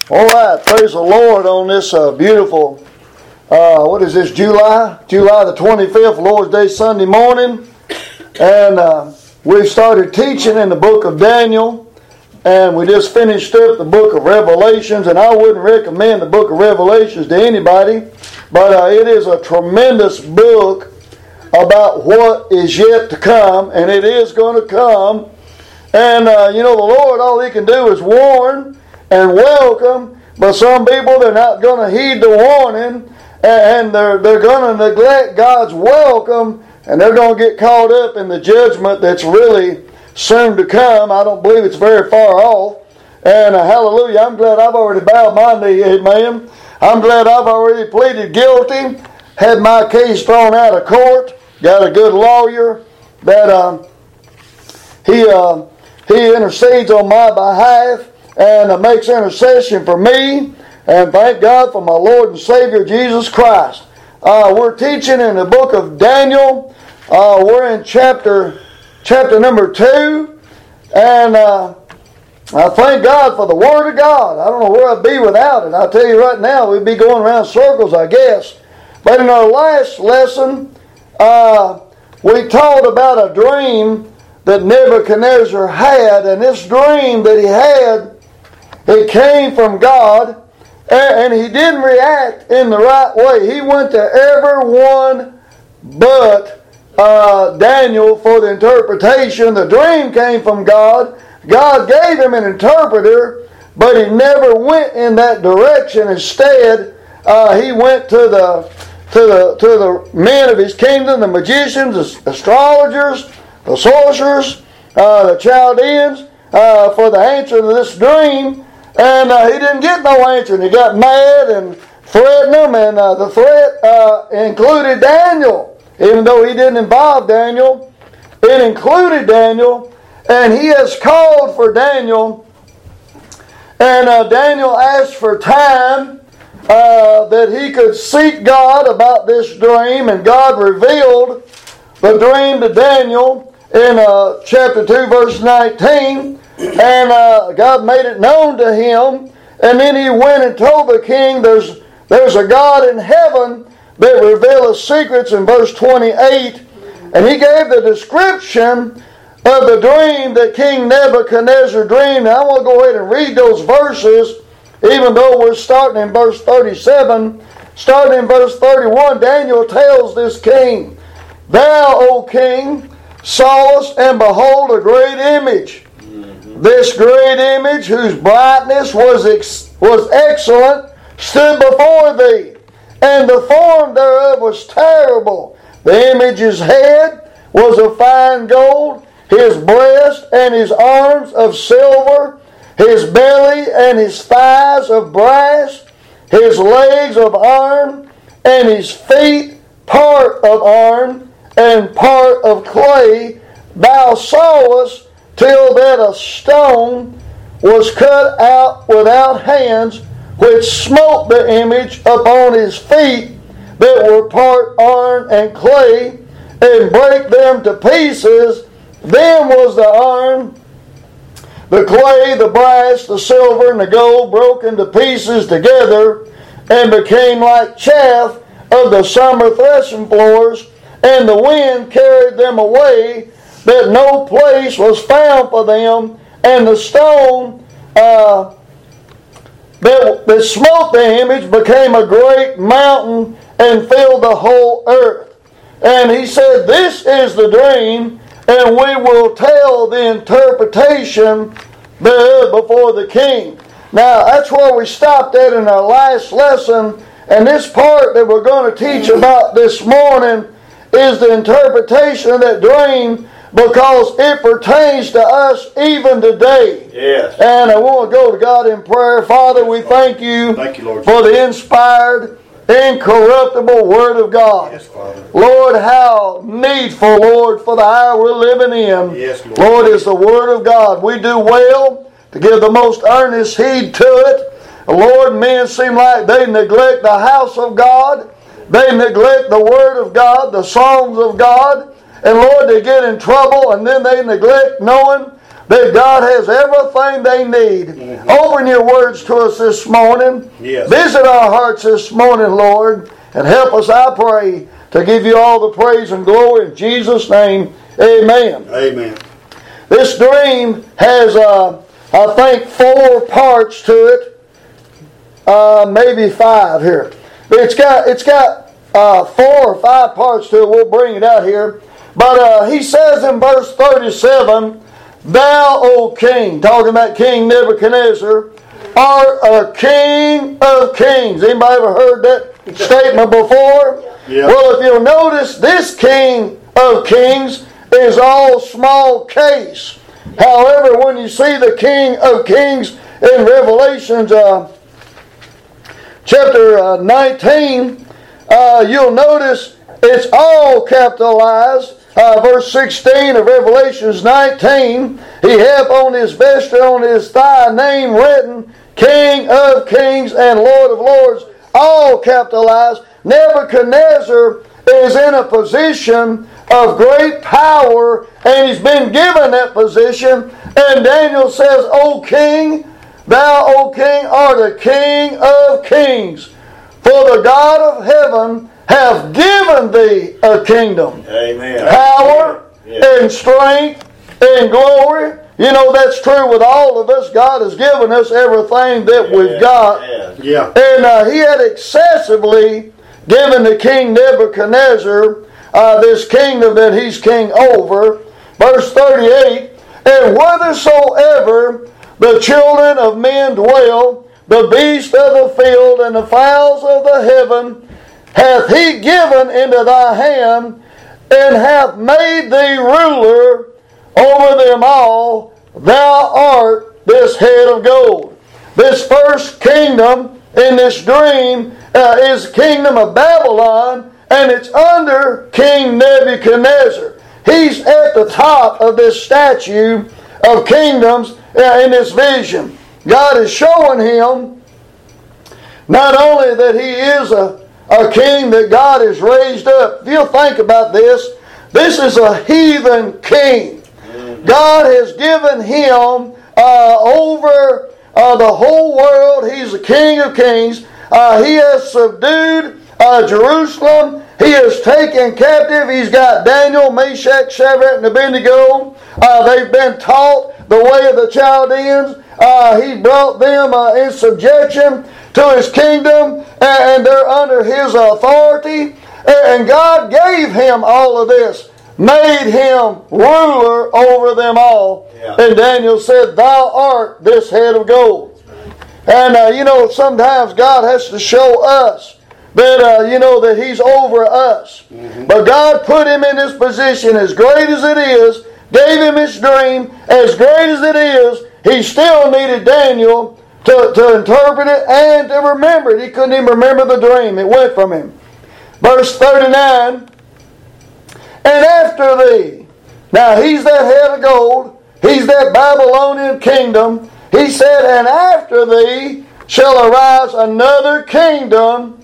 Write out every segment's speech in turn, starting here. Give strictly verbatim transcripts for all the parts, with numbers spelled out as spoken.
All right, praise the Lord on this uh, beautiful, uh, what is this, July? July the twenty-fifth, Lord's Day, Sunday morning. And uh, we've started teaching in the book of Daniel. And we just finished up the book of Revelations. And I wouldn't recommend the book of Revelations to anybody. But uh, it is a tremendous book about what is yet to come. And it is going to come. And, uh, you know, the Lord, all He can do is warn and welcome, but some people, they're not going to heed the warning, and they're, they're going to neglect God's welcome, and they're going to get caught up in the judgment that's really soon to come. I don't believe it's very far off. And uh, hallelujah, I'm glad I've already bowed my knee, amen. I'm glad I've already pleaded guilty, had my case thrown out of court, got a good lawyer that uh, he, uh, he intercedes on my behalf, and uh, makes intercession for me. And thank God for my Lord and Savior Jesus Christ. Uh, we're teaching in the book of Daniel. Uh, we're in chapter chapter number two. And uh, I thank God for the Word of God. I don't know where I'd be without it. I'll tell you right now, we'd be going around circles, I guess. But in our last lesson, uh, we taught about a dream that Nebuchadnezzar had. And this dream that he had, it came from God, and he didn't react in the right way. He went to everyone but uh, Daniel for the interpretation. The dream came from God. God gave him an interpreter, but he never went in that direction. Instead, uh, he went to the to the to the men of his kingdom, the magicians, the astrologers, the sorcerers, uh, the Chaldeans, uh, for the answer to this dream. And uh, he didn't get no answer, and he got mad and threatened them, and uh, the threat uh, included Daniel. Even though he didn't involve Daniel, it included Daniel, and he has called for Daniel, and uh, Daniel asked for time uh, that he could seek God about this dream, and God revealed the dream to Daniel in uh, chapter two, verse nineteen. And uh, God made it known to him. And then he went and told the king, there's, there's a God in heaven that revealeth secrets in verse twenty-eight. And he gave the description of the dream that King Nebuchadnezzar dreamed. Now I want to go ahead and read those verses, even though we're starting in verse thirty-seven. Starting in verse thirty-one, Daniel tells this king, Thou, O king, sawest and behold a great image. This great image, whose brightness was ex- was excellent, stood before thee, and the form thereof was terrible. The image's head was of fine gold, his breast and his arms of silver, his belly and his thighs of brass, his legs of iron, and his feet part of iron and part of clay. Thou sawest till that a stone was cut out without hands, which smote the image upon his feet, that were part iron and clay, and brake them to pieces. Then was the iron, the clay, the brass, the silver, and the gold broken to pieces together, and became like chaff of the summer threshing floors, and the wind carried them away, that no place was found for them, and the stone uh, that, that smote the image became a great mountain and filled the whole earth. And he said, This is the dream, and we will tell the interpretation thereof before the king. Now, that's where we stopped at in our last lesson, and this part that we're going to teach about this morning is the interpretation of that dream, because it pertains to us even today. Yes. And I want to go to God in prayer. Father, we thank you, thank you Lord, for the inspired, incorruptible Word of God. Yes, Father. Lord, how needful, Lord, for the hour we're living in. Yes, Lord. Lord, is the Word of God. We do well to give the most earnest heed to it. Lord, men seem like they neglect the house of God. They neglect the Word of God, the songs of God. And Lord, they get in trouble, and then they neglect knowing that God has everything they need. Mm-hmm. Open your words to us this morning. Yes. Visit our hearts this morning, Lord, and help us, I pray, to give you all the praise and glory in Jesus' name. Amen. Amen. This dream has, uh, I think, four parts to it. Uh, maybe five here. It's got it's got uh, four or five parts to it. We'll bring it out here. But uh, he says in verse thirty-seven, "Thou, O king," talking about King Nebuchadnezzar, "art a king of kings." Anybody ever heard that statement before? Yeah. Well, if you'll notice, this king of kings is all small case. However, when you see the King of Kings in Revelations uh, chapter uh, nineteen, uh, you'll notice it's all capitalized. Uh, verse sixteen of Revelations nineteen, he hath on his vesture, on his thigh, name written, King of Kings and Lord of Lords, all capitalized. Nebuchadnezzar is in a position of great power, and he's been given that position. And Daniel says, "O King, thou, O King, art a King of kings. For the God of heaven hath given thee a kingdom." Amen. Power yeah. and strength and glory. You know, that's true with all of us. God has given us everything that yeah. we've got. Yeah. yeah. And uh, he had excessively given to King Nebuchadnezzar uh, this kingdom that he's king over. Verse thirty-eight, "And whithersoever the children of men dwell, the beasts of the field and the fowls of the heaven, hath he given into thy hand, and hath made thee ruler over them all. Thou art this head of gold." This first kingdom in this dream uh, is the kingdom of Babylon, and it's under King Nebuchadnezzar. He's at the top of this statue of kingdoms uh, in this vision. God is showing him not only that he is a, a king that God has raised up. If you'll think about this, this is a heathen king. God has given him uh, over uh, the whole world. He's the King of Kings. Uh, he has subdued uh, Jerusalem. He has taken captive. He's got Daniel, Meshach, Shadrach, and Abednego. Uh, they've been taught the way of the Chaldeans. Uh, he brought them uh, in subjection to his kingdom, and they're under his authority. And God gave him all of this, made him ruler over them all. Yeah. And Daniel said, "Thou art this head of gold." And uh, you know, sometimes God has to show us that uh, you know that He's over us. Mm-hmm. But God put him in this position, as great as it is, gave him his dream, as great as it is, he still needed Daniel to, to interpret it and to remember it. He couldn't even remember the dream. It went from him. Verse thirty-nine, "And after thee," now he's that head of gold, he's that Babylonian kingdom. He said, "And after thee shall arise another kingdom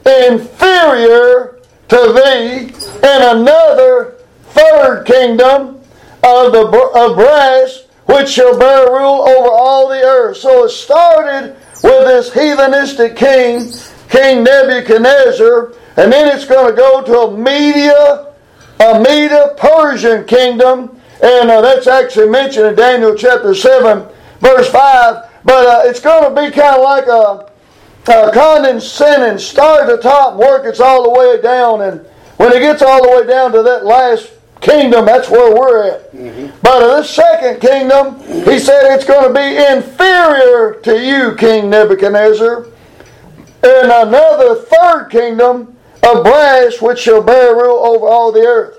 inferior to thee, and another third kingdom of the of brass, which shall bear rule over all the earth." So it started with this heathenistic king, King Nebuchadnezzar, and then it's going to go to a Media, a Media Persian kingdom, and uh, that's actually mentioned in Daniel chapter seven, verse five. But uh, it's going to be kind of like a, a condescending, start at the top and work its all the way down. And when it gets all the way down to that last kingdom, that's where we're at. Mm-hmm. But in this second kingdom, he said it's going to be inferior to you, King Nebuchadnezzar. And another third kingdom of brass, which shall bear rule over all the earth.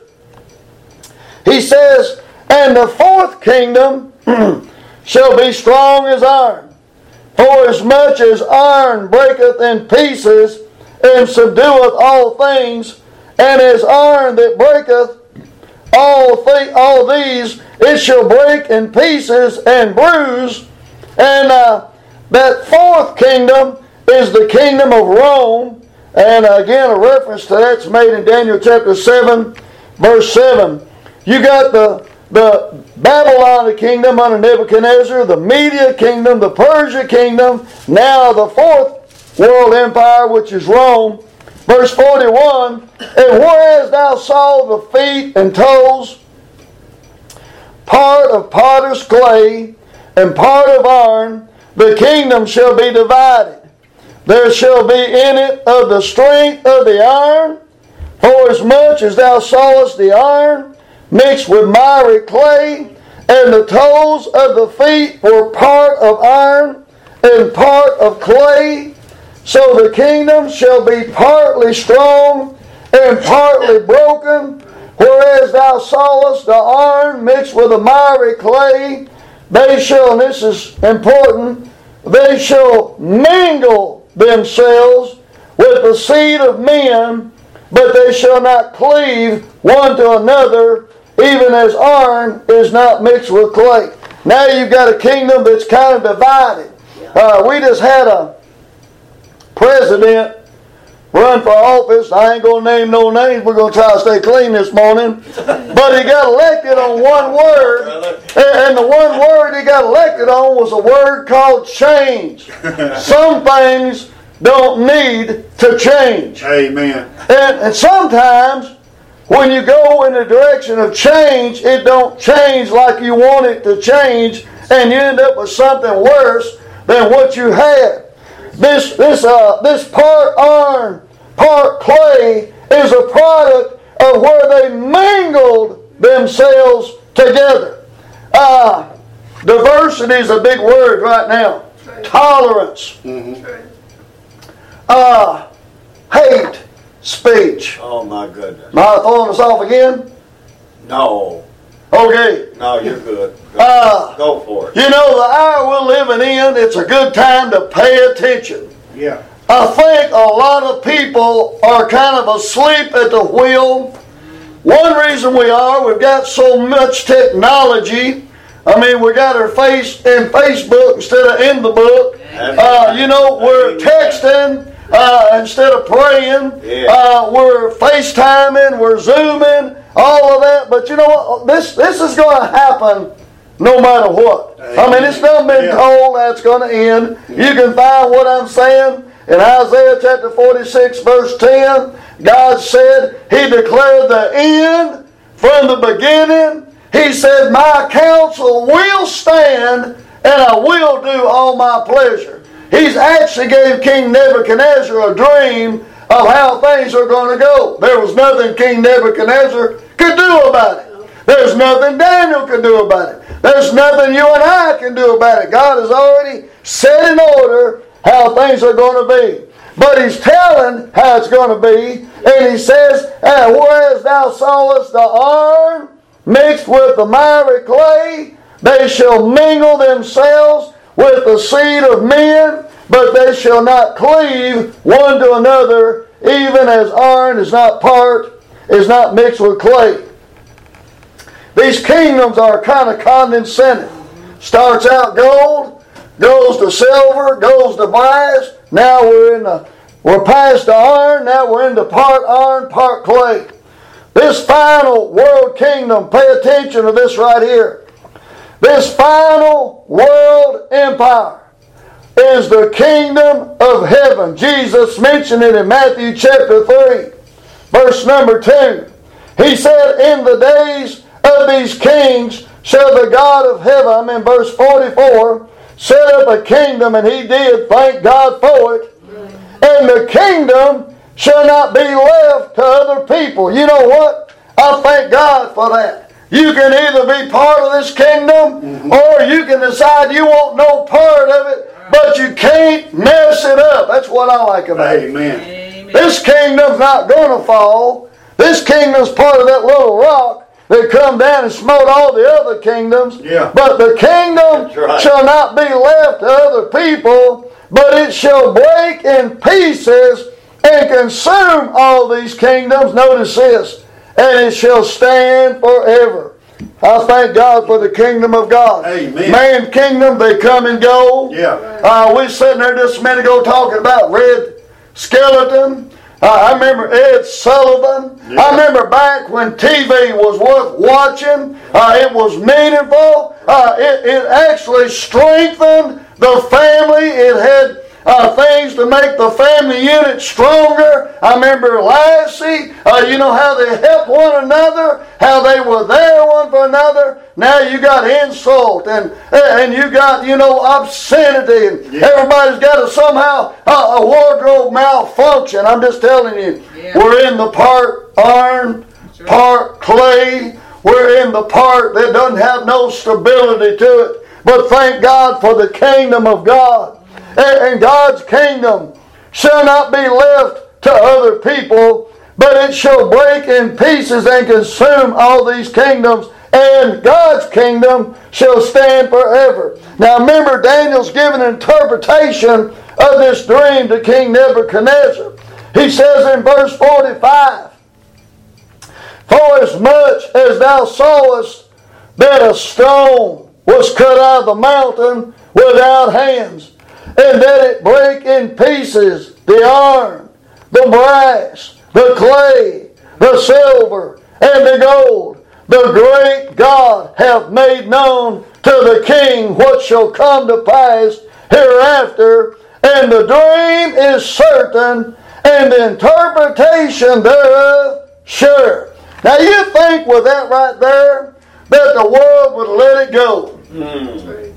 He says, "And the fourth kingdom shall be strong as iron. For as much as iron breaketh in pieces, and subdueth all things, and as iron that breaketh all, th- all these, it shall break in pieces and bruise." And uh, that fourth kingdom is the kingdom of Rome. And again, a reference to that's made in Daniel chapter seven, verse seven. You got the, the Babylonian kingdom under Nebuchadnezzar, the Media kingdom, the Persia kingdom, now the fourth world empire, which is Rome. Verse forty-one, and whereas thou saw the feet and toes, part of potter's clay, and part of iron, the kingdom shall be divided. There shall be in it of the strength of the iron, for as much as thou sawest the iron mixed with miry clay, and the toes of the feet were part of iron and part of clay, so the kingdom shall be partly strong and partly broken. Whereas thou sawest the iron mixed with the miry clay, they shall, and this is important, they shall mingle themselves with the seed of men, but they shall not cleave one to another, even as iron is not mixed with clay. Now you've got a kingdom that's kind of divided. Uh, we just had a president run for office. I ain't going to name no names. We're going to try to stay clean this morning. But he got elected on one word. And the one word he got elected on was a word called change. Some things don't need to change. Amen. And, and sometimes when you go in the direction of change, it don't change like you want it to change, and you end up with something worse than what you had. This this uh this part iron, part clay is a product of where they mingled themselves together. Uh, diversity is a big word right now. Tolerance. Mm-hmm. Uh, hate speech. Oh my goodness. Am I throwing us off again? No. Okay. No, you're good. Go, Uh, Go for it. You know, the hour we're living in, it's a good time to pay attention. Yeah. I think a lot of people are kind of asleep at the wheel. One reason we are, we've got so much technology. I mean, we got our face in Facebook instead of in the book. Uh, you know, we're texting uh, instead of praying. Yeah. Uh, we're FaceTiming, we're Zooming, all of that. But you know what? This, this is going to happen no matter what. I mean, it's not been Yeah. told that's going to end. You can find what I'm saying in Isaiah chapter forty-six, verse ten. God said He declared the end from the beginning. He said, my counsel will stand and I will do all my pleasure. He's actually gave King Nebuchadnezzar a dream of how things are going to go. There was nothing King Nebuchadnezzar could do about it. There's nothing Daniel could do about it. There's nothing you and I can do about it. God has already set in order how things are going to be. But He's telling how it's going to be. And He says, and whereas thou sawest the iron mixed with the miry clay, they shall mingle themselves with the seed of men, but they shall not cleave one to another, even as iron is not part, is not mixed with clay. These kingdoms are kind of condescending. Starts out gold, goes to silver, goes to brass. Now we're in the, we're past the iron. Now we're into part iron, part clay. This final world kingdom, pay attention to this right here. This final world empire is the kingdom of heaven. Jesus mentioned it in Matthew chapter three, verse number two. He said, in the days of these kings shall the God of heaven, I'm in verse forty-four, set up a kingdom, and He did, thank God for it. And the kingdom shall not be left to other people. You know what? I thank God for that. You can either be part of this kingdom, mm-hmm. or you can decide you want no part of it, but you can't mess it up. That's what I like about Amen. it. Amen. This kingdom's not going to fall. This kingdom's part of that little rock that come down and smote all the other kingdoms. Yeah. But the kingdom right. shall not be left to other people, but it shall break in pieces and consume all these kingdoms. Notice this. And it shall stand forever. I thank God for the kingdom of God. Amen. Man kingdom, they come and go. Yeah. Uh, we were sitting there just a minute ago talking about red skeleton. I remember Ed Sullivan. Yeah. I remember back when T V was worth watching. Uh, it was meaningful. Uh, it, it actually strengthened the family. It had uh, things to make the family unit stronger. I remember Lassie. Uh, you know how they helped one another, how they were there one for another. Now you got insult and and you got, you know, obscenity, and yeah. everybody's got a somehow uh, a wardrobe malfunction. I'm just telling you, yeah. we're in the part iron, right. part clay. We're in the part that doesn't have no stability to it. But thank God for the kingdom of God. And God's kingdom shall not be left to other people, but it shall break in pieces and consume all these kingdoms, and God's kingdom shall stand forever. Now remember, Daniel's given an interpretation of this dream to King Nebuchadnezzar. He says in verse forty-five, "For as much as thou sawest that a stone was cut out of the mountain without hands, and that it break in pieces the iron, the brass, the clay, the silver, and the gold, the great God hath made known to the king what shall come to pass hereafter, and the dream is certain, and the interpretation thereof sure." Now you think with that right there that the world would let it go. Mm.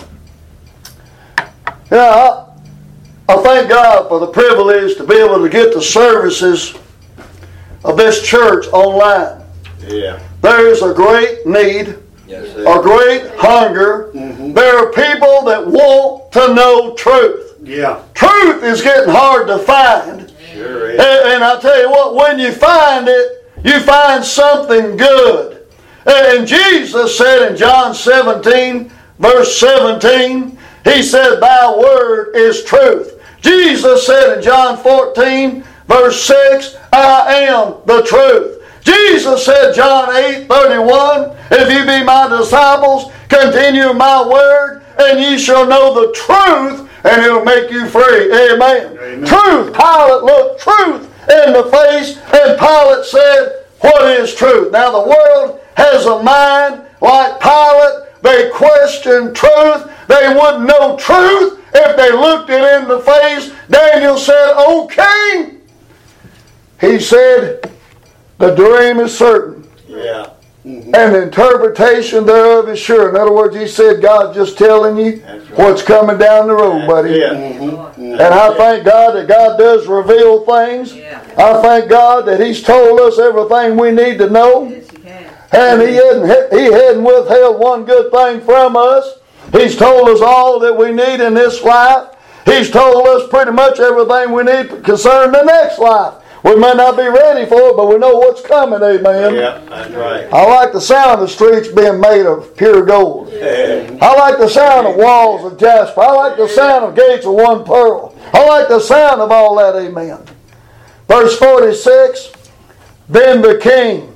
Yeah, I, I thank God for the privilege to be able to get the services of this church online. Yeah. There is a great need, yes, a great hunger. Mm-hmm. There are people that want to know truth. Yeah. Truth is getting hard to find. Sure is. And, and I tell you what, when you find it, you find something good. And Jesus said in John seventeen, verse seventeen, He said, "Thy word is truth." Jesus said in John fourteen, verse six, "I am the truth." Jesus said, John eight, thirty-one, "If you be my disciples, continue my word, and ye shall know the truth, and it'll make you free." Amen. Amen. Truth. Pilate looked truth in the face, and Pilate said, "What is truth?" Now the world has a mind like Pilate. They question truth. They wouldn't know truth if they looked it in the face. Daniel said, "O king," he said, "the dream is certain." Yeah. Mm-hmm. "And the interpretation thereof is sure." In other words, he said, God's just telling you right. what's coming down the road, buddy. Yeah. Mm-hmm. And I thank God that God does reveal things. Yeah. I thank God that He's told us everything we need to know. Yes, He has. And He hadn't, he hadn't withheld one good thing from us. He's told us all that we need in this life. He's told us pretty much everything we need concerning the next life. We may not be ready for it, but we know what's coming, amen. Yeah, that's right. I like the sound of streets being made of pure gold. Yeah. I like the sound of walls of jasper. I like the sound of gates of one pearl. I like the sound of all that, amen. Verse forty-six, "Then the king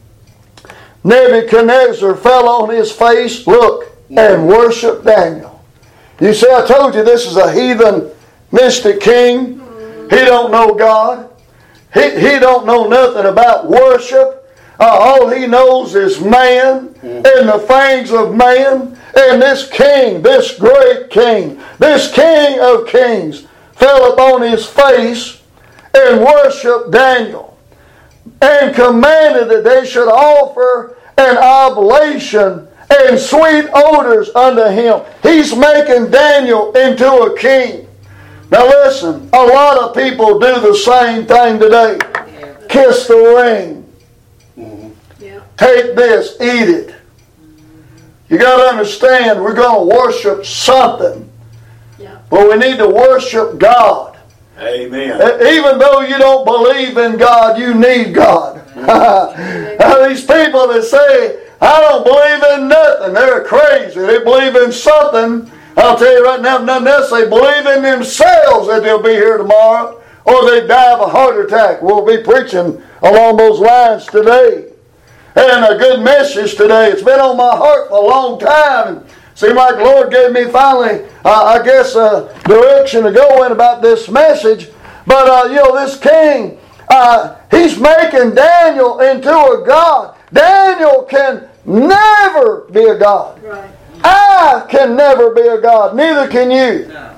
Nebuchadnezzar fell on his face, look, and worshiped Daniel." You see, I told you this is a heathen mystic king. He don't know God. He, he don't know nothing about worship. Uh, all he knows is man and the things of man. And this king, this great king, this king of kings, fell upon his face and worshiped Daniel, and commanded that they should offer an oblation and sweet odors unto him. He's making Daniel into a king. Now listen, a lot of people do the same thing today. Yeah. Kiss the ring. Mm-hmm. Yeah. Take this, eat it. Mm-hmm. You got to understand, we're going to worship something. Yeah. But we need to worship God. Amen. Even though you don't believe in God, you need God. Now, these people that say, "I don't believe in nothing," they're crazy. They believe in something. I'll tell you right now, nothing else. They believe in themselves that they'll be here tomorrow, or they die of a heart attack. We'll be preaching along those lines today. And a good message today. It's been on my heart for a long time. And seemed like the Lord gave me finally, uh, I guess, a uh, direction to go in about this message. But, uh, you know, this king, Uh, he's making Daniel into a god. Daniel can never be a god. Right. I can never be a god. Neither can you. No.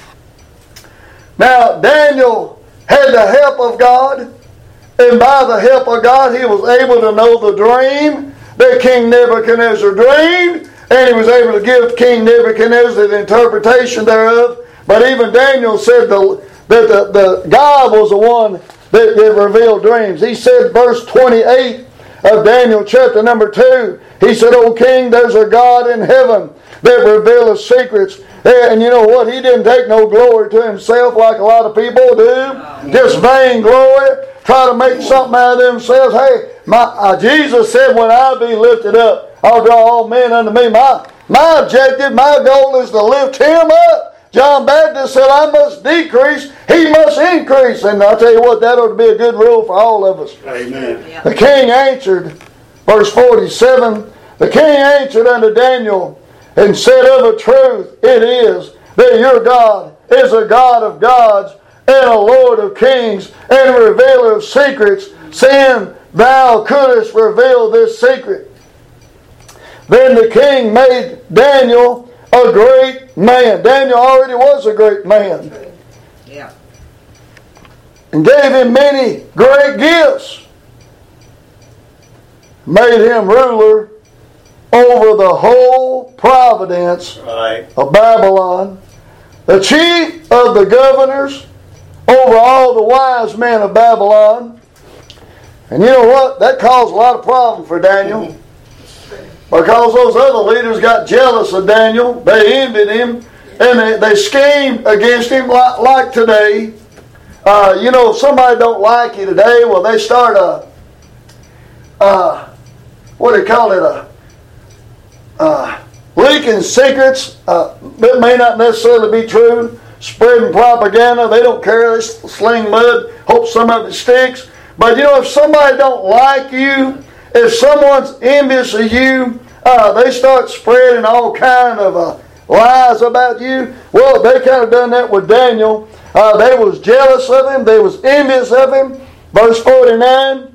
Now, Daniel had the help of God, and by the help of God, he was able to know the dream that King Nebuchadnezzar dreamed, and he was able to give King Nebuchadnezzar the interpretation thereof. But even Daniel said the, that the, the God was the one that, that revealed dreams. He said, verse twenty-eight of Daniel chapter number two, he said, O king, there's a God in heaven that revealeth secrets. And you know what? He didn't take no glory to himself like a lot of people do. Just vain glory. Try to make something out of themselves. Hey, my, uh, Jesus said, when I be lifted up, I'll draw all men unto me. My, my objective, my goal is to lift him up. John Baptist said, I must decrease, he must increase. And I'll tell you what, that ought to be a good rule for all of us. Amen. Yeah. The king answered, verse forty-seven, the king answered unto Daniel and said, of a truth it is that your God is a God of gods and a Lord of kings and a revealer of secrets, saying thou couldst reveal this secret. Then the king made Daniel a great man. Daniel already was a great man. Yeah. And gave him many great gifts. Made him ruler over the whole province Right. of Babylon, the chief of the governors over all the wise men of Babylon. And you know what? That caused a lot of problems for Daniel. Because those other leaders got jealous of Daniel. They envied him. And they, they schemed against him like, like today. Uh, you know, if somebody don't like you today, well, they start a, uh, what do they call it, a, uh, leaking secrets uh, that may not necessarily be true, spreading propaganda. They don't care. They sling mud, hope some of it sticks. But you know, if somebody don't like you, if someone's envious of you, uh, they start spreading all kind of uh, lies about you. Well, they kind of done that with Daniel. Uh, they was jealous of him. They was envious of him. Verse forty-nine.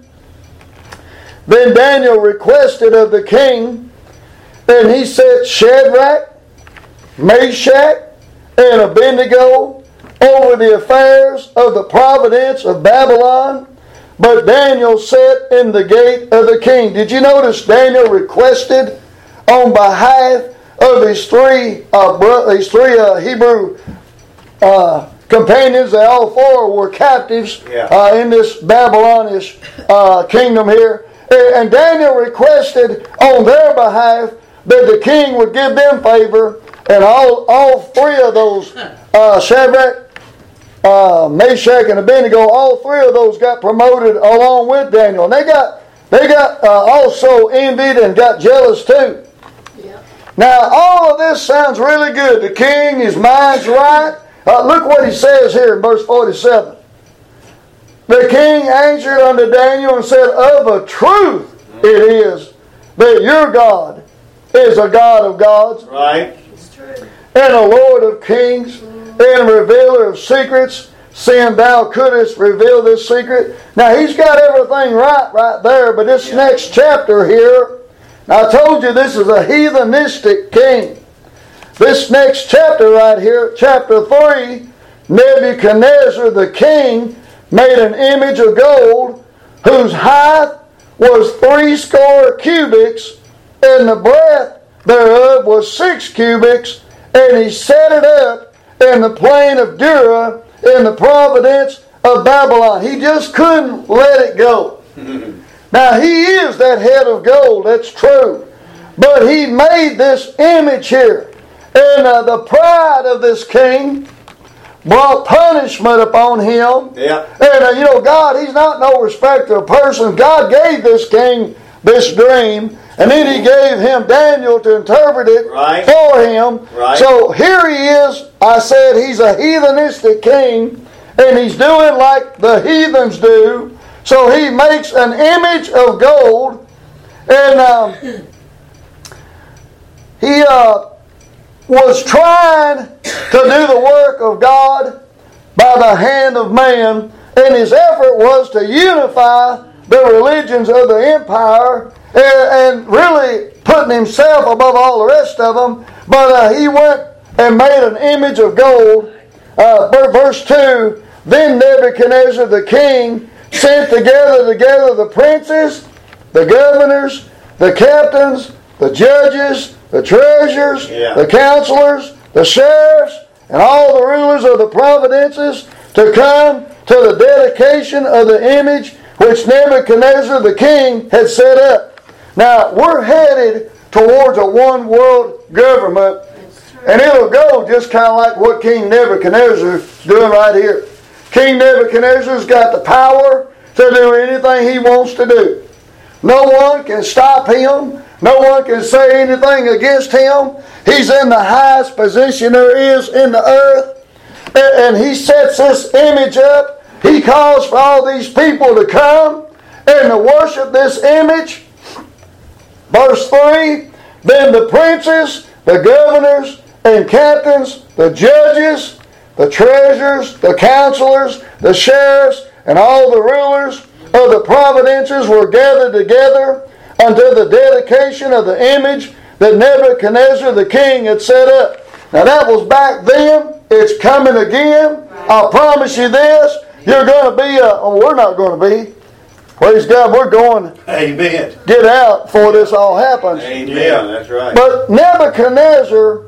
Then Daniel requested of the king, and he set Shadrach, Meshach, and Abednego over the affairs of the province of Babylon. But Daniel sat in the gate of the king. Did you notice Daniel requested on behalf of his three uh, bro- his three uh, Hebrew uh, companions? They all four were captives Yeah. uh, in this Babylonish uh, kingdom here. And Daniel requested on their behalf that the king would give them favor. And all, all three of those, uh, Shadrach, uh, Meshach, and Abednego, all three of those got promoted along with Daniel. And they got they got uh, also envied and got jealous too. Yeah. Now, all of this sounds really good. The king, his mind's right. Uh, look what he says here in verse forty-seven. The king answered unto Daniel and said, of a truth it is that your God is a God of gods Right. It's true. and a Lord of kings and revealer of secrets, seeing thou couldst reveal this secret. Now he's got everything right right there, but this Yeah. next chapter here, now I told you this is a heathenistic king. This next chapter right here, chapter three, Nebuchadnezzar the king made an image of gold whose height was threescore cubits, and the breadth thereof was six cubits, and he set it up in the plain of Dura in the province of Babylon. He just couldn't let it go. Now he is that head of gold, that's true. But he made this image here. And uh, the pride of this king brought punishment upon him. Yeah. And uh, you know, God, he's not no respecter of persons. God gave this king this dream, and then he gave him Daniel to interpret it Right. for him. Right. So here he is. I said he's a heathenistic king, and he's doing like the heathens do. So he makes an image of gold, and um, he uh, was trying to do the work of God by the hand of man. and his effort was to unify the religions of the empire and, and really putting himself above all the rest of them. But uh, he went and made an image of gold. Uh, verse two, then Nebuchadnezzar the king sent together together the princes, the governors, the captains, the judges, the treasurers, yeah. the counselors, the sheriffs, and all the rulers of the providences to come to the dedication of the image which Nebuchadnezzar the king had set up. Now, we're headed towards a one world government, and it'll go just kind of like what King Nebuchadnezzar is doing right here. King Nebuchadnezzar's got the power to do anything he wants to do. No one can stop him. No one can say anything against him. He's in the highest position there is in the earth. And he sets this image up. He calls for all these people to come and to worship this image. Verse three, then the princes, the governors and captains, the judges, the treasurers, the counselors, the sheriffs, and all the rulers of the providences were gathered together unto the dedication of the image that Nebuchadnezzar the king had set up. Now that was back then. It's coming again. I promise you this. You're going to be, a, oh, we're not going to be. Praise God, we're going to Amen. get out before this all happens. Amen. Yeah, that's right. But Nebuchadnezzar,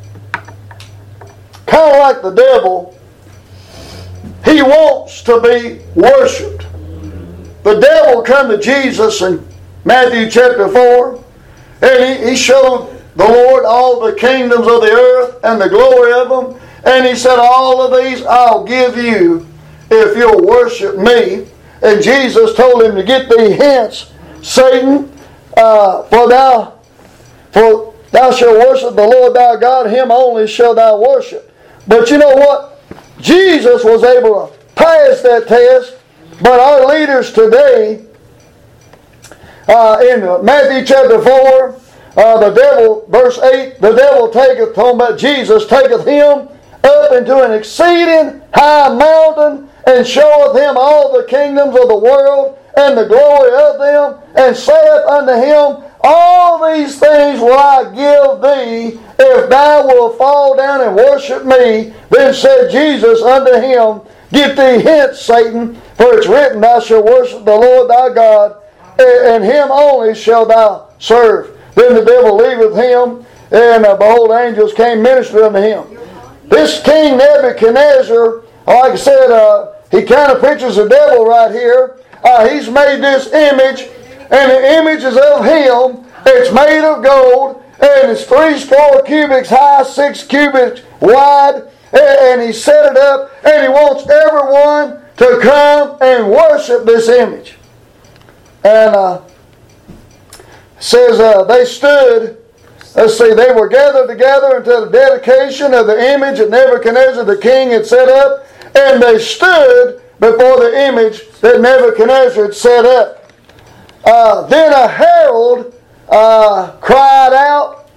kind of like the devil, he wants to be worshipped. The devil come to Jesus in Matthew chapter four, and he, he showed the Lord all the kingdoms of the earth and the glory of them. And he said, all of these I'll give you if you'll worship me. And Jesus told him to get thee hence, Satan, uh, for thou for thou shalt worship the Lord thy God, him only shalt thou worship. But you know what? Jesus was able to pass that test, but our leaders today, uh, in Matthew chapter four, uh, the devil, verse eight, the devil taketh, talking about Jesus, taketh him up into an exceeding high mountain, and showeth him all the kingdoms of the world and the glory of them, and saith unto him, all these things will I give thee, if thou wilt fall down and worship me. Then said Jesus unto him, get thee hence, Satan, for it's written, thou shalt worship the Lord thy God, and him only shalt thou serve. Then the devil leaveth him, and uh, behold, angels came minister unto him. This King Nebuchadnezzar, like I said, uh, he kind of pictures the devil right here. Uh, he's made this image, and the image is of him. It's made of gold, and it's three score cubits high, six cubits wide, and he set it up, and he wants everyone to come and worship this image. And uh, says uh, they stood, let's see, they were gathered together until the dedication of the image that Nebuchadnezzar the king had set up, and they stood before the image that Nebuchadnezzar had set up. Uh, then a herald uh, cried out,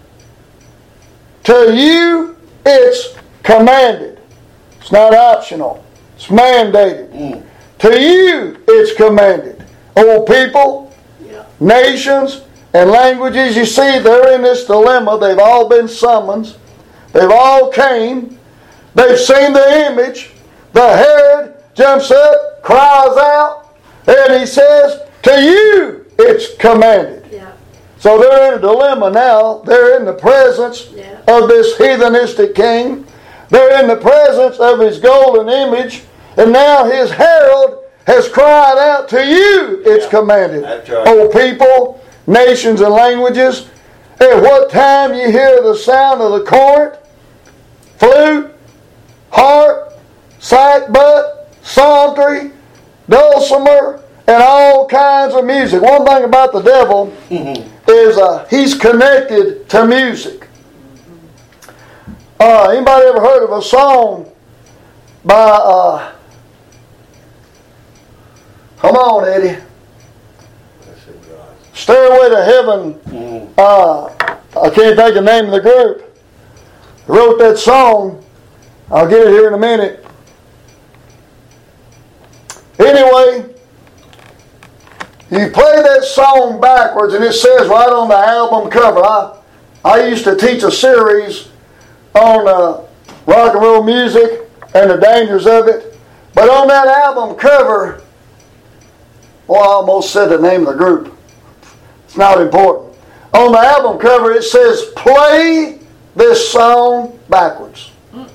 to you it's commanded. It's not optional. It's mandated. Mm. To you it's commanded. O people, yeah. Nations, and languages, you see, they're in this dilemma. They've all been summoned. They've all came. They've seen the image. The Herod jumps up, cries out, and he says, to you it's commanded. Yeah. So they're in a dilemma now. They're in the presence yeah. of this heathenistic king. They're in the presence of his golden image. And now his herald has cried out, to you it's yeah. commanded. That's right. O people, nations, and languages, at what time you hear the sound of the cornet, flute, harp, sackbut, psaltery, dulcimer, and all kinds of music. One thing about the devil mm-hmm. is uh, he's connected to music. Uh, anybody ever heard of a song by, uh, come on, Eddie, Stairway to Heaven? Mm-hmm. Uh, I can't think of the name of the group. They wrote that song. I'll get it here in a minute. Anyway, you play that song backwards, and it says right on the album cover. I, I used to teach a series on uh, rock and roll music and the dangers of it. But on that album cover, well, I almost said the name of the group. It's not important. On the album cover, it says, play this song backwards.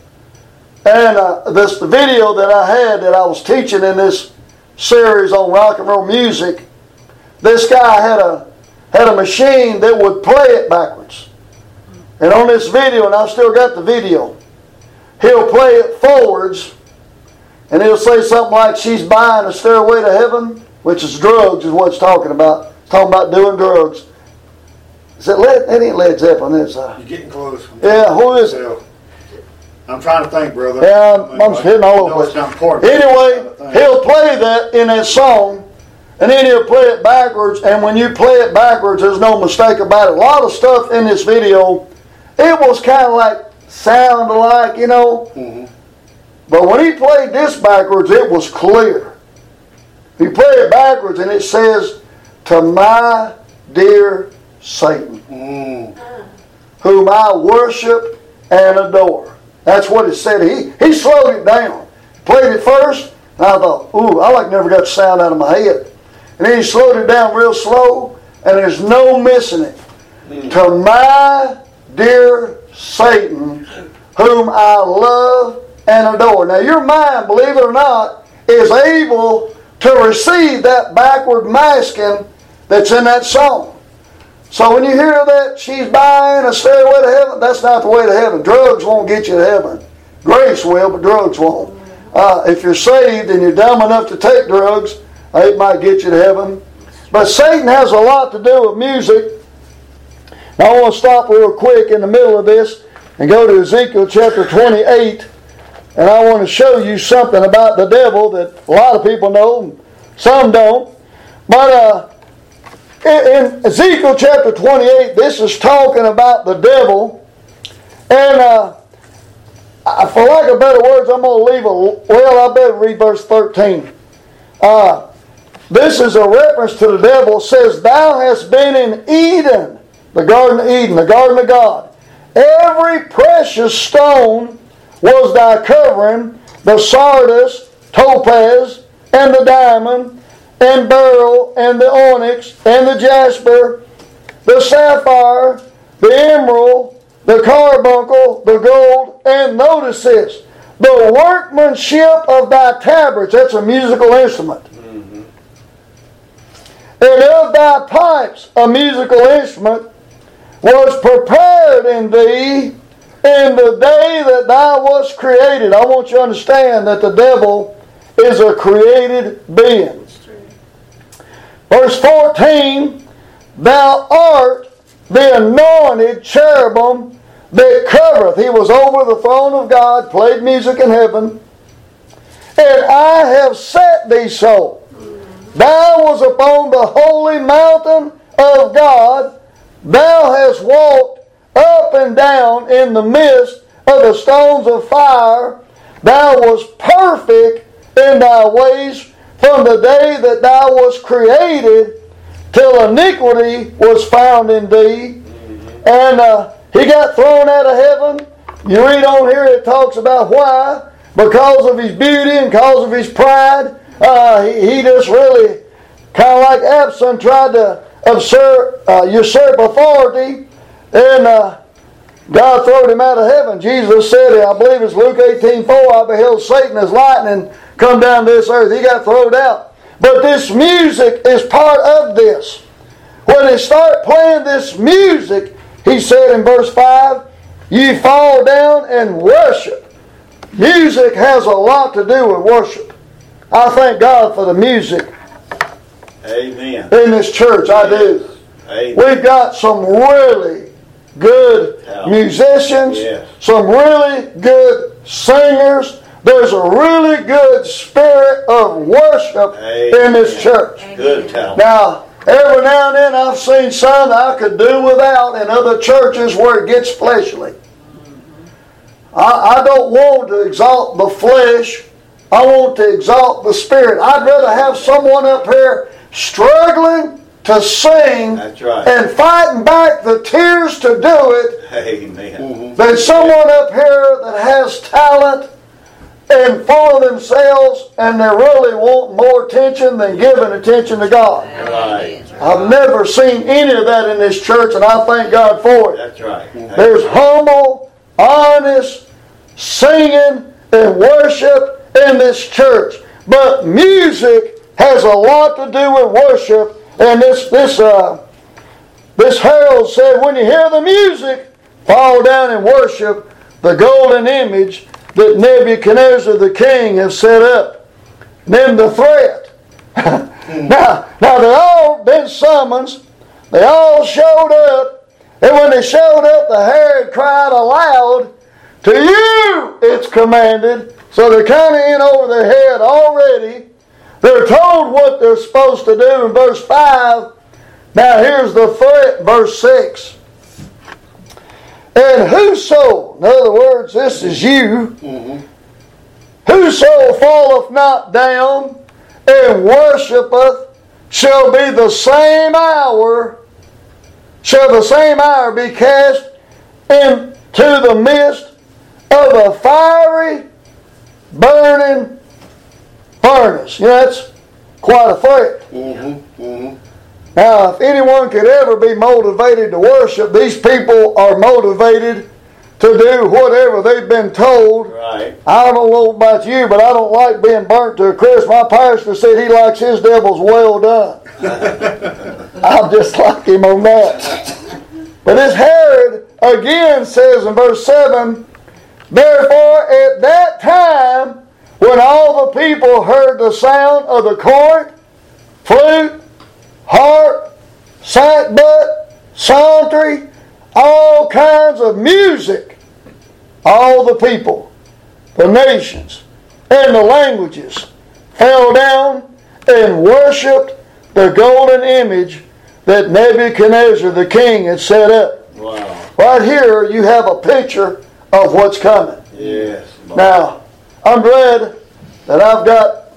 And uh, this the video that I had that I was teaching in this series on rock and roll music, this guy had a had a machine that would play it backwards. And on this video, and I've still got the video, he'll play it forwards, and he'll say something like, she's buying a stairway to heaven, which is drugs is what it's talking about. It's talking about doing drugs. Is it Led? That ain't Led Zeppelin, is it? You're getting close. Yeah, who is it? I'm trying to think, brother. Yeah, I'm, I'm hitting all over the place. Anyway, he'll play that in that song, and then he'll play it backwards, and when you play it backwards, there's no mistake about it. A lot of stuff in this video, it was kind of like, sound alike, you know. Mm-hmm. But when he played this backwards, it was clear. He played it backwards, and it says, to my dear Satan, mm. whom I worship and adore. That's what it said. He he slowed it down. Played it first, and I thought, ooh, I like never got the sound out of my head. And then he slowed it down real slow, and there's no missing it. Mm. To my dear Satan, whom I love and adore. Now your mind, believe it or not, is able to receive that backward masking that's in that song. So when you hear that she's buying a stairway to heaven, that's not the way to heaven. Drugs won't get you to heaven. Grace will, but drugs won't. Uh, if you're saved and you're dumb enough to take drugs, it might get you to heaven. But Satan has a lot to do with music. Now I want to stop real quick in the middle of this and go to Ezekiel chapter twenty-eight. And I want to show you something about the devil that a lot of people know, some don't. But uh, in Ezekiel chapter twenty-eight, this is talking about the devil. And uh, for lack of better words, I'm going to leave a, well, I better read verse thirteen. Uh, this is a reference to the devil. It says, thou hast been in Eden, the Garden of Eden, the Garden of God. Every precious stone was thy covering, the sardius, topaz, and the diamond, and beryl, and the onyx, and the jasper, the sapphire, the emerald, the carbuncle, the gold, and notice this, the workmanship of thy tabrets, that's a musical instrument, mm-hmm. and of thy pipes, a musical instrument, was prepared in thee in the day that thou wast created. I want you to understand that the devil is a created being. Verse fourteen, thou art the anointed cherubim that covereth. He was over the throne of God, played music in heaven. And I have set thee so. Thou was upon the holy mountain of God. Thou hast walked up and down in the midst of the stones of fire. Thou wast perfect in thy ways from the day that thou wast created till iniquity was found in thee. And uh, he got thrown out of heaven. You read on here, it talks about why. Because of his beauty and because of his pride. Uh, he, he just really, kind of like Absalom, tried to usurp, uh, usurp authority. And uh, God throwed him out of heaven. Jesus said, I believe it's Luke eighteen four, I beheld Satan as lightning come down to this earth. He got thrown out. But this music is part of this. When they start playing this music, he said in verse five, ye fall down and worship. Music has a lot to do with worship. I thank God for the music. Amen. In this church, I do. Amen. We've got some really good yeah. musicians, yes. some really good singers. There's a really good spirit of worship Amen. In this church. Good talent. Now, every now and then I've seen some I could do without in other churches where it gets fleshly. I, I don't want to exalt the flesh I want to exalt the Spirit. I'd rather have someone up here struggling to sing That's right. and fighting back the tears to do it Amen. mm-hmm. than someone up here that has talent and full of themselves and they really want more attention than giving attention to God. Right. I've never seen any of that in this church, and I thank God for it. That's right. There's humble, honest singing and worship in this church. But music has a lot to do with worship. And this this uh, this herald said, when you hear the music, fall down and worship the golden image that Nebuchadnezzar the king has set up. And then the threat. now, now they all been summoned. They all showed up. And when they showed up, the Herod cried aloud, to you it's commanded. So they're kind of in over their head already. They're told what they're supposed to do in verse five. Now here's the threat, verse six. And whoso, in other words, this is you, mm-hmm. whoso falleth not down and worshipeth shall be the same hour, shall the same hour be cast into the midst of a fiery, burning furnace. You know, that's quite a threat. Mm-hmm. Mm-hmm. Now, if anyone could ever be motivated to worship, these people are motivated to do whatever they've been told. Right. I don't know about you, but I don't like being burnt to a crisp. My pastor said he likes his devils well done. I'm just like him on that. But this Herod again says in verse seven, therefore at that time, when all the people heard the sound of the cornet, flute, harp, sackbut, psaltery, all kinds of music, all the people, the nations, and the languages fell down and worshipped the golden image that Nebuchadnezzar the king had set up. Wow. Right here you have a picture of what's coming. Yes. Now, I'm glad that I've got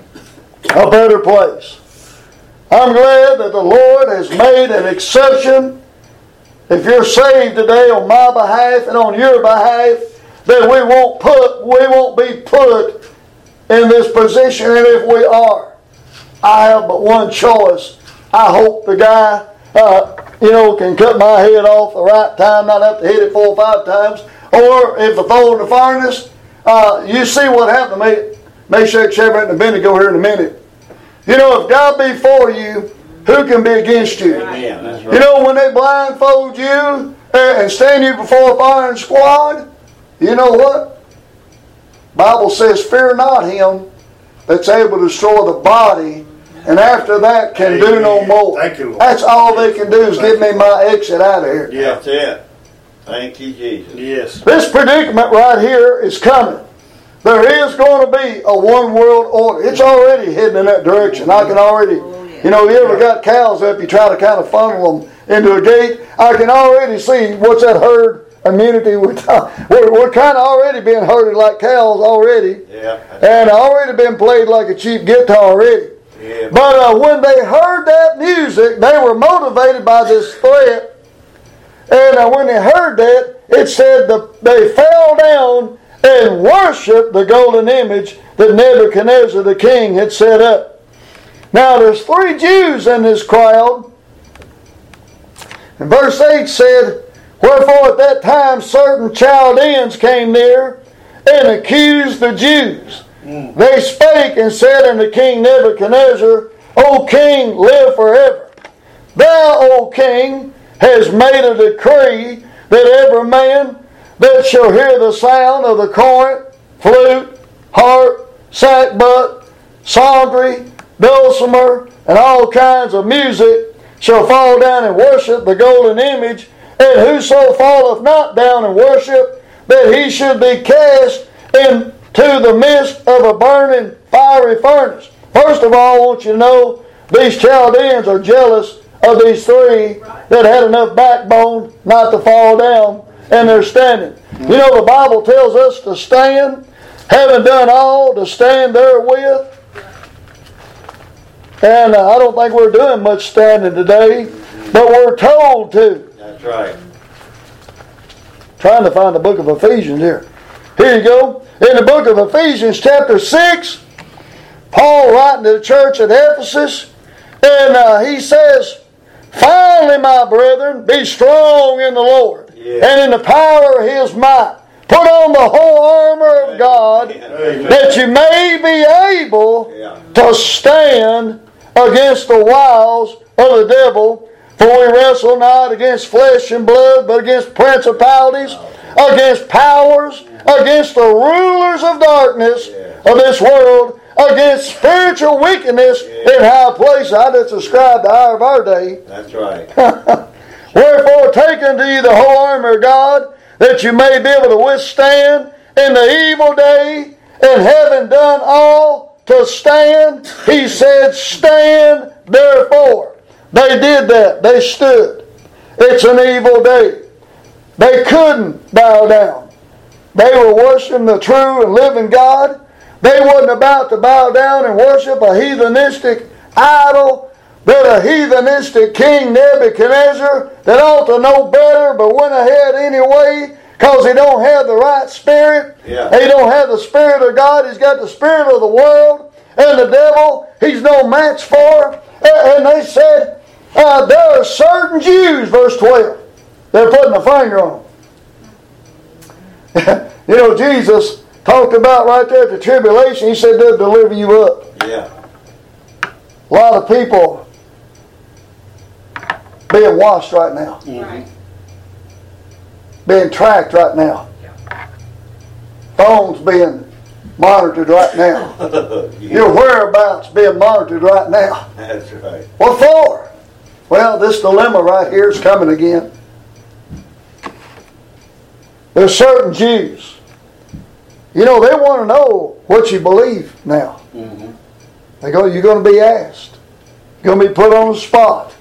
a better place. I'm glad that the Lord has made an exception. If you're saved today on my behalf and on your behalf, that we won't put, we won't be put in this position. And if we are, I have but one choice. I hope the guy, uh, you know, can cut my head off the right time, not have to hit it four or five times. Or if I throw it in the furnace, uh, you see what happened to me. Meshach, Shadrach, and Abednego here in a minute. You know, if God be for you, who can be against you? Amen. That's right. You know, when they blindfold you and stand you before a firing squad, you know what? Bible says, fear not him that's able to destroy the body, and after that can Amen. Do no more. Thank you, Lord. That's all they can do is Thank give me my exit out of here. Yeah. That's it. Thank you, Jesus. Yes. This predicament right here is coming. There is going to be a one world order. It's already heading in that direction. I can already, you know, you ever got cows up, you try to kind of funnel them into a gate. I can already see what's that herd immunity. We're, we're, we're kind of already being herded like cows already. Yeah. And already been played like a cheap guitar already. Yeah. But uh, when they heard that music, they were motivated by this threat. And uh, when they heard that, it said the, they fell down and worshipped the golden image that Nebuchadnezzar the king had set up. Now there's three Jews in this crowd. And verse eight said, wherefore at that time certain Chaldeans came near and accused the Jews. Mm. They spake and said unto King Nebuchadnezzar, O king, live forever. Thou, O king, hast made a decree that every man that shall hear the sound of the cornet, flute, harp, sackbut, psaltery, dulcimer, and all kinds of music shall fall down and worship the golden image, and whoso falleth not down and worship, that he should be cast into the midst of a burning fiery furnace. First of all, I want you to know, these Chaldeans are jealous of these three that had enough backbone not to fall down, and they're standing. You know, the Bible tells us to stand having done all to stand therewith. And uh, I don't think we're doing much standing today, but we're told to. That's right. Trying to find the book of Ephesians here. Here you go. In the book of Ephesians chapter six, Paul writing to the church at Ephesus, and uh, he says, finally, my brethren, be strong in the Lord, yeah. and in the power of His might. Put on the whole armor of God, Amen. That you may be able yeah. to stand against the wiles of the devil. For we wrestle not against flesh and blood, but against principalities, against powers, against the rulers of darkness of this world, against spiritual wickedness in high places. I just described the hour of our day. That's right. Wherefore take unto you the whole armor of God, that you may be able to withstand in the evil day, and having done all to stand, he said, stand therefore. They did that. They stood. It's an evil day. They couldn't bow down. They were worshiping the true and living God. They wasn't about to bow down and worship a heathenistic idol that a heathenistic king Nebuchadnezzar that ought to know better but went ahead anyway because he don't have the right spirit. Yeah. He don't have the Spirit of God. He's got the spirit of the world. And the devil, he's no match for. And they said, uh, there are certain Jews, verse twelve, they're putting a finger on them. You know, Jesus talked about right there at the tribulation, He said they'll deliver you up. Yeah. A lot of people being washed right now. Mm-hmm. Being tracked right now. Phones being monitored right now. Yeah. Your whereabouts being monitored right now. That's right. What for? Well, this dilemma right here is coming again. There's certain Jews. You know, they want to know what you believe now. Mm-hmm. They go, you're going to be asked. You're going to be put on the spot.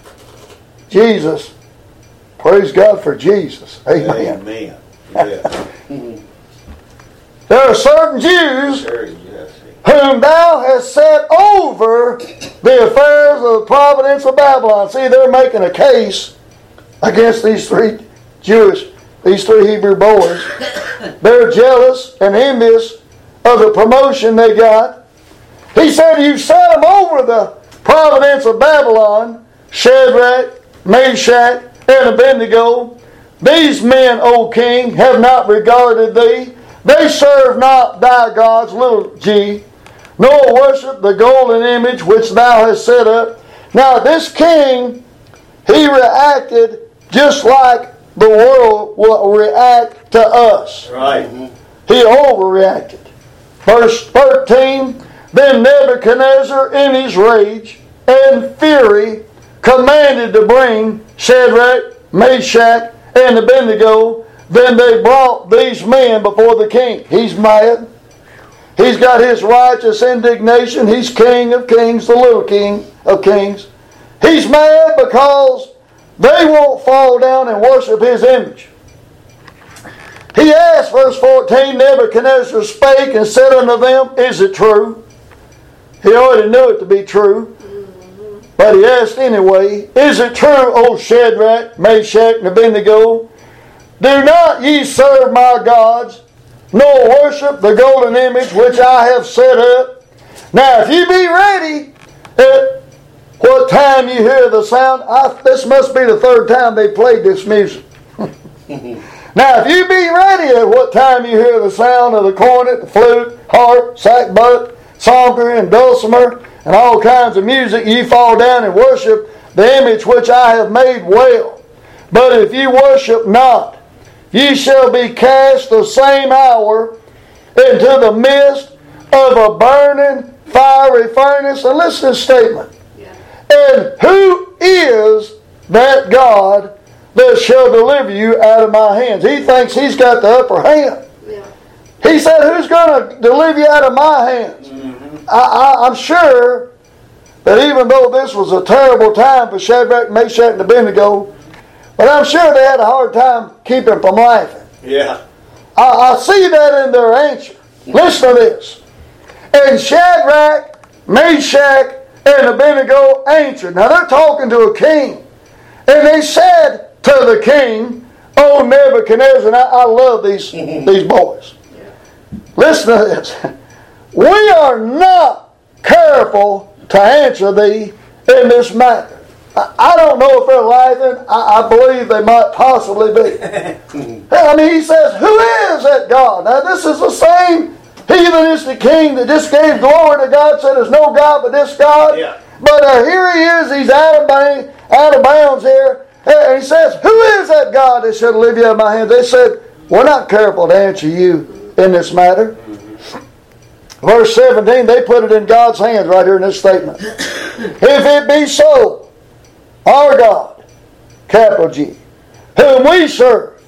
Jesus. Praise God for Jesus. Amen. Amen. Yeah. There are certain Jews Sure, yes. whom thou hast set over the affairs of the providence of Babylon. See, they're making a case against these three Jewish, these three Hebrew boys. They're jealous and envious of the promotion they got. He said, you've set them over the providence of Babylon, Shadrach, Meshach, and Abednego. These men, O king, have not regarded thee. They serve not thy gods, little g, nor worship the golden image which thou hast set up. Now this king, he reacted just like the world will react to us. Right. He overreacted. Verse thirteen, then Nebuchadnezzar in his rage and fury commanded to bring Shadrach, Meshach, and Abednego. Then they brought these men before the king. He's mad. He's got his righteous indignation. He's king of kings, the little king of kings. He's mad because they won't fall down and worship his image. He asked, verse fourteen, Nebuchadnezzar spake and said unto them, is it true? He already knew it to be true. But he asked anyway, is it true, O Shadrach, Meshach, and Abednego? Do not ye serve my gods, nor worship the golden image which I have set up. Now if you be ready at what time you hear the sound, I, this must be the third time they played this music. Now if you be ready at what time you hear the sound of the cornet, the flute, harp, sackbut, psaltery, and dulcimer, and all kinds of music, ye fall down and worship the image which I have made well. But if ye worship not, ye shall be cast the same hour into the midst of a burning fiery furnace. And listen to this statement. Yeah. And who is that God that shall deliver you out of my hands? He thinks he's got the upper hand. Yeah. He said, who's going to deliver you out of my hands? Mm-hmm. I, I, I'm sure that even though this was a terrible time for Shadrach, Meshach, and Abednego, but I'm sure they had a hard time keeping from laughing. Yeah. I, I see that in their answer. Listen to this. And Shadrach, Meshach, and Abednego answered. Now they're talking to a king. And they said to the king, O Nebuchadnezzar, and I, I love these, these boys. Listen to this. We are not careful to answer thee in this matter. I, I don't know if they're laughing. I, I believe they might possibly be. I mean, he says, who is that God? Now this is the same heathenistic king that just gave glory to God, said there's no God but this God. Yeah. But uh, here he is, he's out of, bang, out of bounds here. And he says, who is that God that should deliver you out of my hands? They said, we're not careful to answer you in this matter. Mm-hmm. Verse seventeen, they put it in God's hands right here in this statement. If it be so, our God, capital G, whom we serve,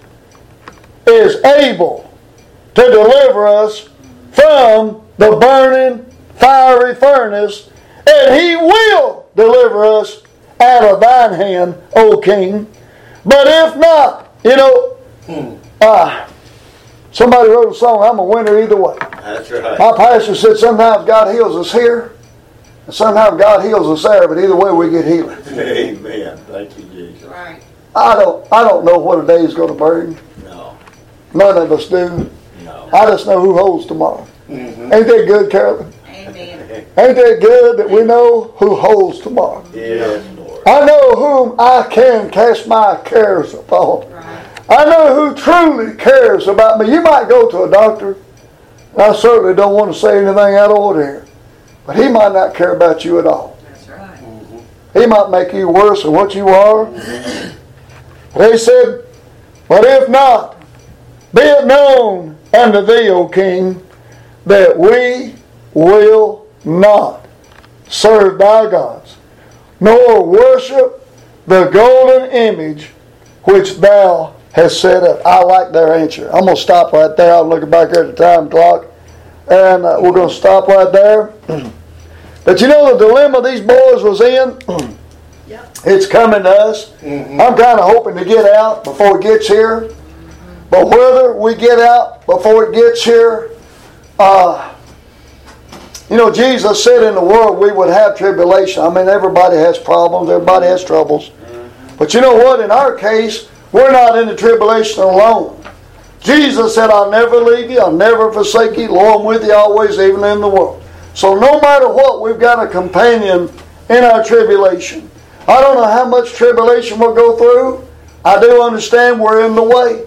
is able to deliver us from the burning fiery furnace, and He will deliver us out of thine hand, O King. But if not, you know, hmm. uh, somebody wrote a song, I'm a winner either way. That's right. My pastor said sometimes God heals us here, and sometimes God heals us there, but either way we get healing. Amen. Thank you, Jesus. Right. I don't I don't know what a day is going to bring. No. None of us do. No. I just know who holds tomorrow. Mm-hmm. Ain't that good, Carolyn? Amen. Ain't that good that we know who holds tomorrow? Yes, Lord. I know whom I can cast my cares upon. Right. I know who truly cares about me. You might go to a doctor. I certainly don't want to say anything out of order here. But he might not care about you at all. That's right. Mm-hmm. He might make you worse than what you are. Mm-hmm. They said, but if not, be it known unto thee, O King, that we will not serve thy gods, nor worship the golden image which thou hast set up. I like their answer. I'm going to stop right there. I'm looking back here at the time clock. And uh, we're going to stop right there. But you know the dilemma these boys was in? Yep. It's coming to us. Mm-hmm. I'm kind of hoping to get out before it gets here. But whether we get out before it gets here, uh, you know, Jesus said in the world we would have tribulation. I mean, everybody has problems. Everybody has troubles. But you know what? In our case, we're not in the tribulation alone. Jesus said, I'll never leave you. I'll never forsake you. Lo, I'm with you always, even in the world. So no matter what, we've got a companion in our tribulation. I don't know how much tribulation we'll go through. I do understand we're in the way.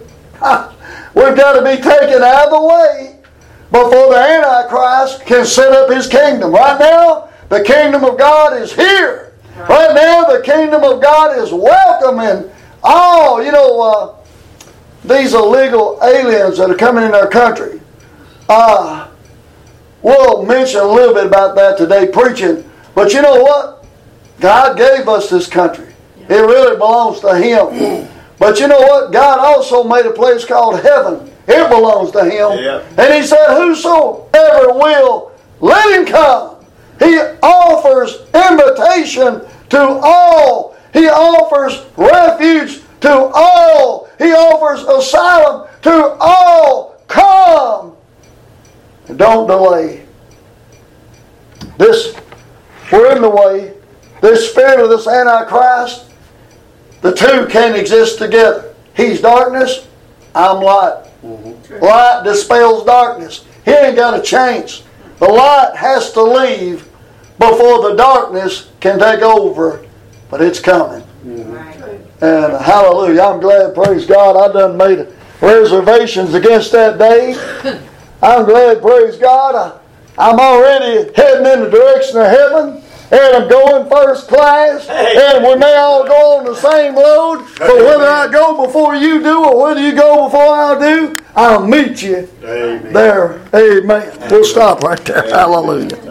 We've got to be taken out of the way before the Antichrist can set up his kingdom. Right now, the kingdom of God is here. Right now, the kingdom of God is welcoming all, you know, uh, these illegal aliens that are coming in our country. Uh, we'll mention a little bit about that today preaching. But you know what? God gave us this country. It really belongs to Him. But you know what? God also made a place called heaven. It belongs to Him. Yeah. And He said, whosoever will, let him come. He offers invitation to all. He offers refuge to all. He offers asylum to all. Come. And don't delay. This, we're in the way. This spirit of this Antichrist, the two can't exist together. He's darkness, I'm light. Mm-hmm. Light dispels darkness. He ain't got a chance. The light has to leave before the darkness can take over. But it's coming. Mm-hmm. Right. And hallelujah, I'm glad, praise God, I done made reservations against that day. I'm glad, praise God, I, I'm already heading in the direction of heaven. And I'm going first class. And we may all go on the same load. But whether I go before you do or whether you go before I do, I'll meet you Amen. There. Amen. We'll stop right there. Hallelujah.